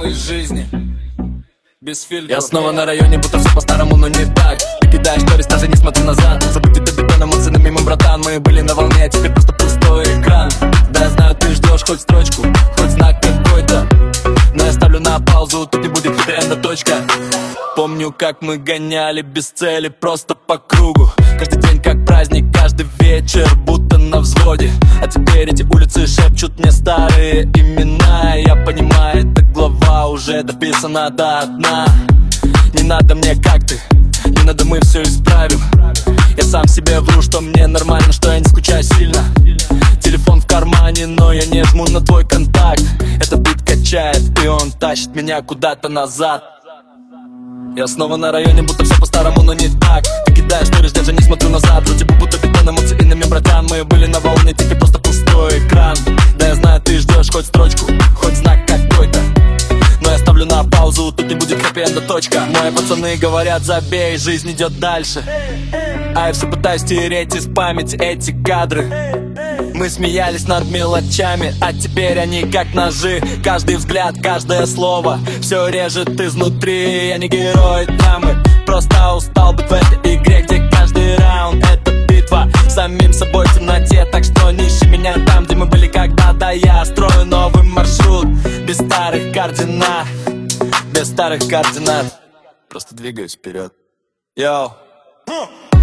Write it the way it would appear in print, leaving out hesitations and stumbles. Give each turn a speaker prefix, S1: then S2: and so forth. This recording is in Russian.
S1: новой жизни без фильтра. Я снова на районе, будто все по-старому, но не так. Ты кидаешь сторис, даже не смотри назад. Забудь это бетоном, эмоциями мимо, братан. Мы были на волне, а теперь просто пустой экран. Да, я знаю, ты ждешь хоть строчку, хоть знак какой-то, но я ставлю на паузу, тут не будет хэппи-энда, точка. Помню, как мы гоняли без цели, просто по кругу. Каждый день как праздник, каждый вечер будто на взводе. А теперь эти улицы шепчут мне старые имена. Я понимаю, эта глава уже дописана до дна. Не надо мне как ты, не надо, мы все исправим. Я сам себе вру, что мне нормально, что я не скучаю сильно. Телефон в кармане, но я не жму на твой контакт. Этот бит качает, и он тащит меня куда-то назад. Я снова на районе, будто все по-старому, но не так. Ты кидаешь сторис, даже не смотрю назад. Вроде бы будто бетон, эмоциями, братан. Мы были на волне, теперь просто пустой экран. Да, я знаю, ты ждешь хоть строчку, хоть знак какой-то, но я ставлю на паузу, тут не будет хэппи-энда, точка. Мои пацаны говорят, забей, жизнь идет дальше. А я все пытаюсь стереть из памяти эти кадры. Мы смеялись над мелочами, а теперь они как ножи. Каждый взгляд, каждое слово все режет изнутри. Я не герой драмы, просто устал быть в этой игре, где каждый раунд это битва с самим собой в темноте. Так что не ищи меня там, где мы были когда-то. Я строю новый маршрут без старых координат, без старых координат. Просто двигаюсь вперед. Йоу.